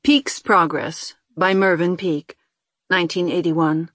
Peak's Progress by Mervyn Peake, 1981.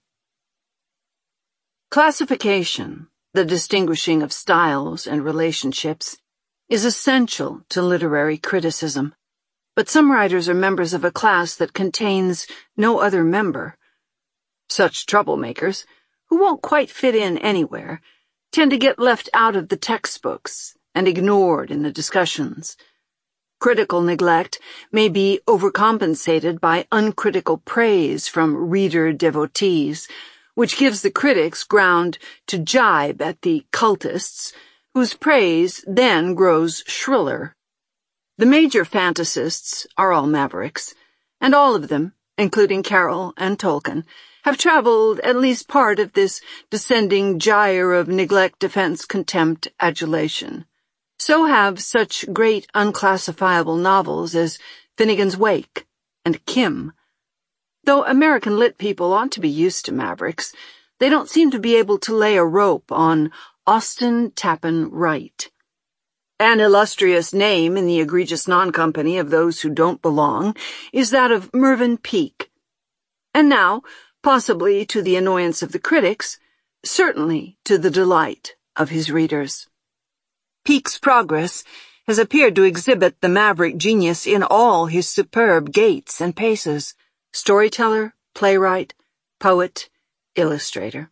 Classification, the distinguishing of styles and relationships, is essential to literary criticism, but some writers are members of a class that contains no other member. Such troublemakers, who won't quite fit in anywhere, tend to get left out of the textbooks and ignored in the discussions. Critical neglect may be overcompensated by uncritical praise from reader devotees, which gives the critics ground to jibe at the cultists, whose praise then grows shriller. The major fantasists are all mavericks, and all of them, including Carroll and Tolkien, have traveled at least part of this descending gyre of neglect, defense, contempt, adulation. So have such great unclassifiable novels as Finnegan's Wake and Kim. Though American lit people ought to be used to mavericks, they don't seem to be able to lay a rope on Austin Tappan Wright. An illustrious name in the egregious non-company of those who don't belong is that of Mervyn Peake. And now, possibly to the annoyance of the critics, certainly to the delight of his readers. Peake's Progress has appeared to exhibit the maverick genius in all his superb gaits and paces: storyteller, playwright, poet, illustrator.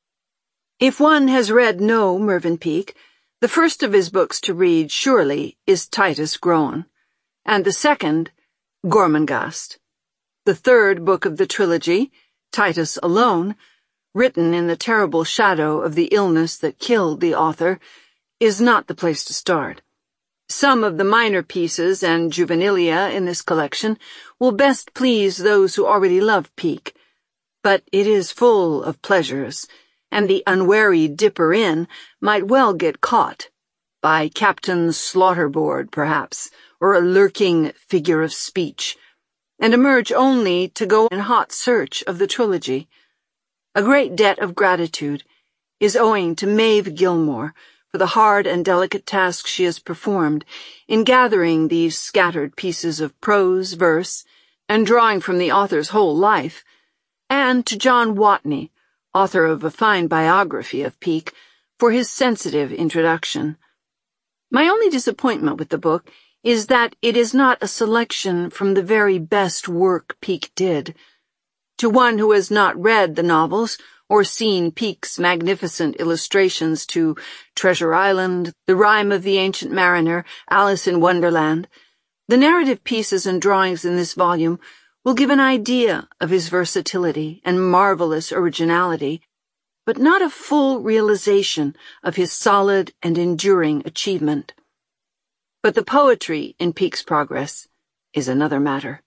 If one has read no Mervyn Peake, the first of his books to read, surely, is Titus Groan, and the second, Gormenghast. The third book of the trilogy, Titus Alone, written in the terrible shadow of the illness that killed the author, is not the place to start. Some of the minor pieces and juvenilia in this collection will best please those who already love Peake, but it is full of pleasures, and the unwary dipper-in might well get caught by Captain Slaughterboard, perhaps, or a lurking figure of speech, and emerge only to go in hot search of the trilogy. A great debt of gratitude is owing to Maeve Gilmore for the hard and delicate task she has performed in gathering these scattered pieces of prose, verse, and drawing from the author's whole life, and to John Watney, author of a fine biography of Peake, for his sensitive introduction. My only disappointment with the book is that it is not a selection from the very best work Peake did. To one who has not read the novels or seen Peake's magnificent illustrations to Treasure Island, The Rime of the Ancient Mariner, Alice in Wonderland, the narrative pieces and drawings in this volume will give an idea of his versatility and marvelous originality, but not a full realization of his solid and enduring achievement. But the poetry in Peake's Progress is another matter.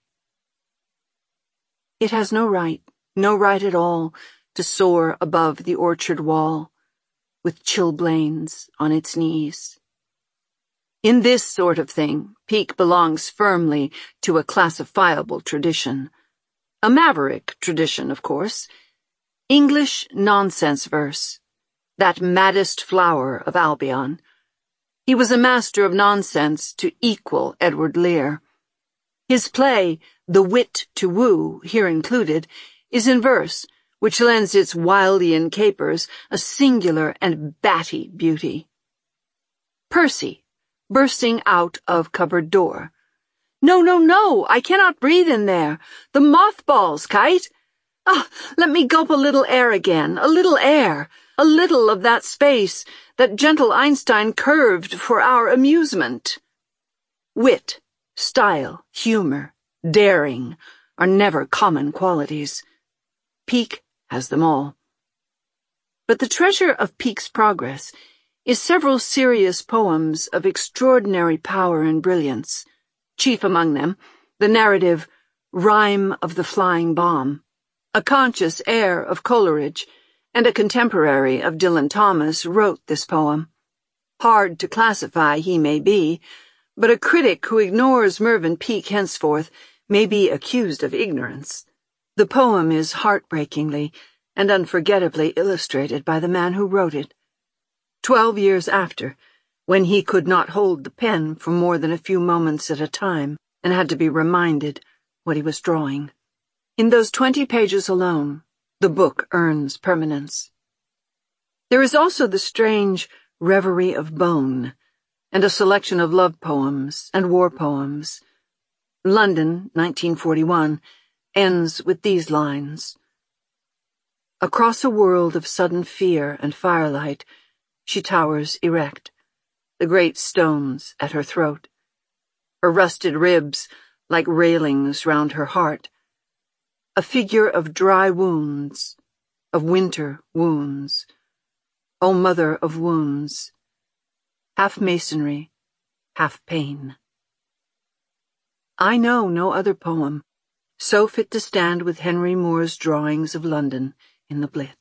It has no right at all, to soar above the orchard wall, with chilblains on its knees. In this sort of thing, Peake belongs firmly to a classifiable tradition. A maverick tradition, of course. English nonsense verse, that maddest flower of Albion. He was a master of nonsense to equal Edward Lear. His play, The Wit to Woo, here included, is in verse, which lends its Wildian capers a singular and batty beauty. Percy, bursting out of cupboard door. No, I cannot breathe in there. The mothballs, Kite. Let me gulp a little air again, a little air, a little of that space that gentle Einstein curved for our amusement. Wit, style, humor, daring are never common qualities. Peake has them all. But the treasure of Peake's Progress is several serious poems of extraordinary power and brilliance, chief among them the narrative Rime of the Flying Bomb. A conscious heir of Coleridge and a contemporary of Dylan Thomas wrote this poem. Hard to classify he may be, but a critic who ignores Mervyn Peake henceforth may be accused of ignorance. The poem is heartbreakingly and unforgettably illustrated by the man who wrote it. 12 years after, when he could not hold the pen for more than a few moments at a time and had to be reminded, what he was drawing. In those 20 pages alone, the book earns permanence. There is also the strange Reverie of Bone, and a selection of love poems and war poems. London, 1941, ends with these lines. Across a world of sudden fear and firelight, she towers erect, the great stones at her throat, her rusted ribs like railings round her heart, a figure of dry wounds, of winter wounds, O mother of wounds, half masonry, half pain. I know no other poem so fit to stand with Henry Moore's drawings of London in the Blitz.